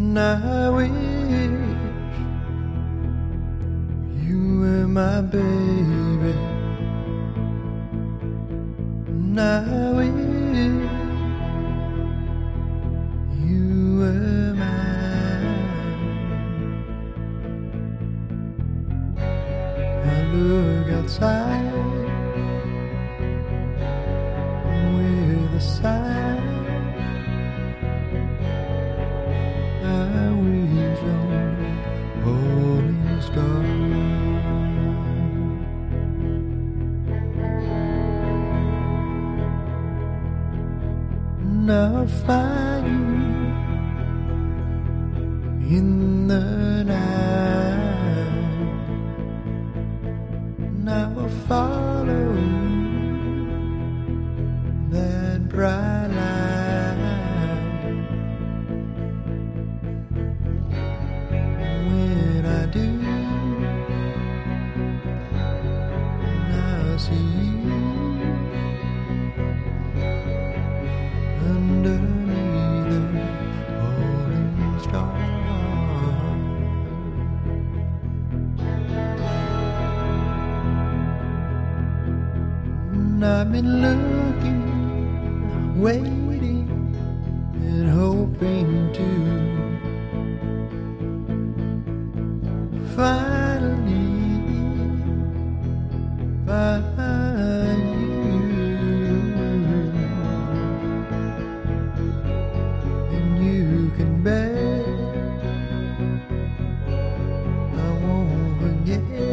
And I wish you were my baby. And I wish you were mine. I look outside with a sigh. I wish on a falling star. And I'll find you in the night, and I will follow that bright light. When I do, and I'll see you underneath the falling star. And I've been looking, waiting, and hoping to finally find you. And you can bet I won't forget